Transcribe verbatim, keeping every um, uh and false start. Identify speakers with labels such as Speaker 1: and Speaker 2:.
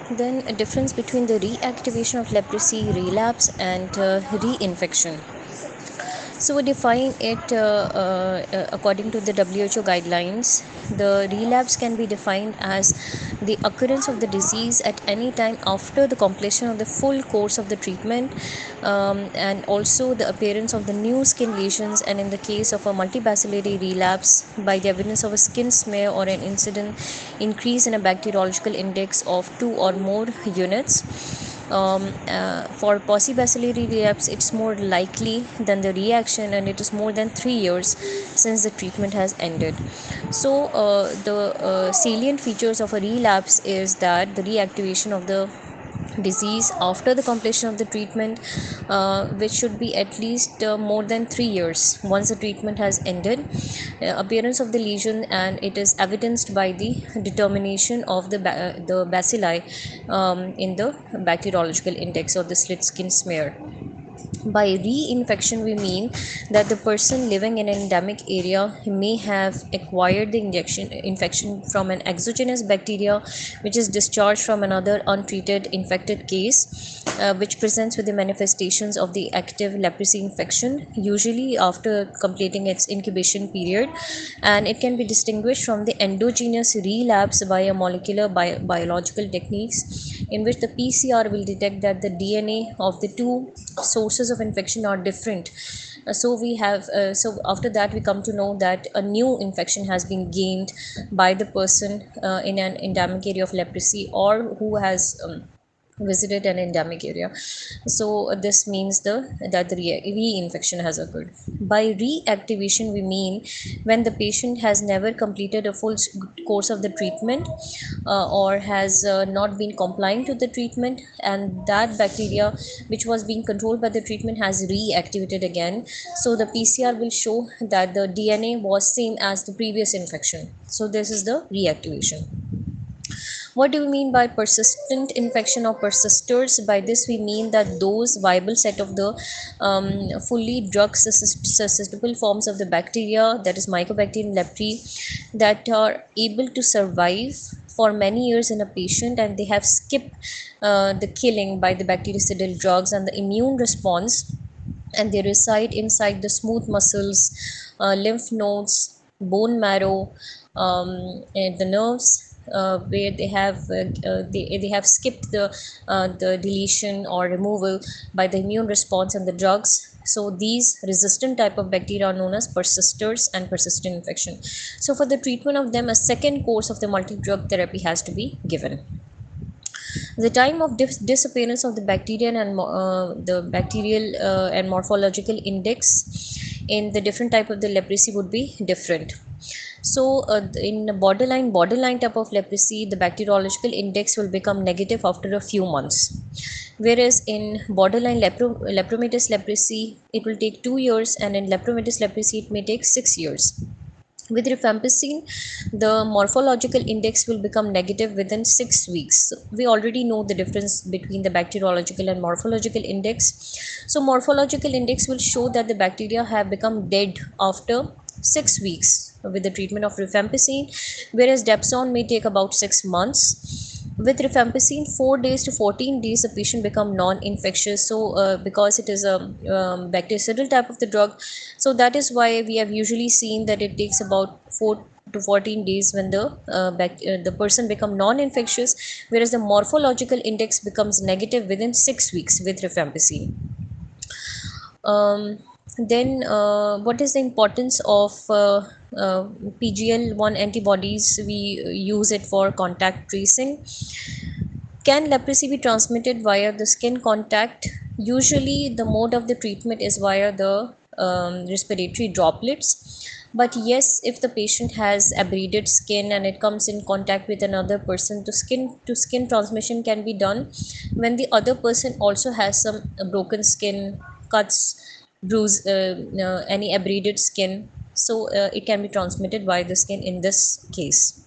Speaker 1: Then a difference between the reactivation of leprosy, relapse, and uh, reinfection. So we define it uh, uh, uh, according to the W H O guidelines. The relapse can be defined as the occurrence of the disease at any time after the completion of the full course of the treatment, um, and also the appearance of the new skin lesions, and in the case of a multibacillary relapse, by the evidence of a skin smear or an incident increase in a bacteriological index of two or more units. Um, uh, for paucibacillary relapse, it's more likely than the reaction, and it is more than three years since the treatment has ended. So uh, the uh, salient features of a relapse is that the reactivation of the disease after the completion of the treatment, uh, which should be at least uh, more than three years once the treatment has ended, uh, appearance of the lesion, and it is evidenced by the determination of the ba- uh, the bacilli um, in the bacteriological index or the slit skin smear. By reinfection, we mean that the person living in an endemic area may have acquired the injection infection from an exogenous bacteria which is discharged from another untreated infected case, uh, which presents with the manifestations of the active leprosy infection, usually after completing its incubation period. And it can be distinguished from the endogenous relapse by a molecular bio- biological techniques, in which the P C R will detect that the D N A of the two sources of infection are different. Uh, so we have uh, so after that we come to know that a new infection has been gained by the person uh, in an endemic area of leprosy, or who has um, visited an endemic area. So uh, this means the that the re- reinfection has occurred. By reactivation, we mean when the patient has never completed a full s- course of the treatment, uh, or has uh, not been complying to the treatment, and that bacteria which was being controlled by the treatment has reactivated again. So the P C R will show that the D N A was same as the previous infection. So this is the reactivation. What do we mean by persistent infection or persisters? By this we mean that those viable set of the um, fully drug susceptible forms of the bacteria, that is Mycobacterium leprae, that are able to survive for many years in a patient, and they have skipped uh, the killing by the bactericidal drugs and the immune response, and they reside inside the smooth muscles, uh, lymph nodes, bone marrow, um, and the nerves, uh, where they have uh, uh, they, they have skipped the uh, the deletion or removal by the immune response and the drugs. So these resistant type of bacteria are known as persisters and persistent infection. So for the treatment of them, a second course of the multi-drug therapy has to be given. The time of dis- disappearance of the bacterial and uh, the bacterial uh, and morphological index in the different type of the leprosy would be different. So uh, in borderline borderline type of leprosy, the bacteriological index will become negative after a few months, whereas in borderline lepro- lepromatous leprosy it will take two years, and in lepromatous leprosy it may take six years. With rifampicin, the morphological index will become negative within six weeks. We already know the difference between the bacteriological and morphological index. So, morphological index will show that the bacteria have become dead after six weeks with the treatment of rifampicin, whereas Dapsone may take about six months. With rifampicin, four days to fourteen days, the patient become non-infectious. So, uh, because it is a um, bactericidal type of the drug, so that is why we have usually seen that it takes about four to fourteen days when the uh, bac- uh, the person become non-infectious, whereas the morphological index becomes negative within six weeks with rifampicin. Um, then, uh, what is the importance of uh, uh, P G L one antibodies? We use it for contact tracing. Can leprosy be transmitted via the skin contact? Usually, the mode of the treatment is via the um, respiratory droplets. But yes, if the patient has abraded skin and it comes in contact with another person, to skin to skin transmission can be done when the other person also has some uh, broken skin, cuts, bruise, uh, uh, any abraded skin. So uh, it can be transmitted by the skin in this case.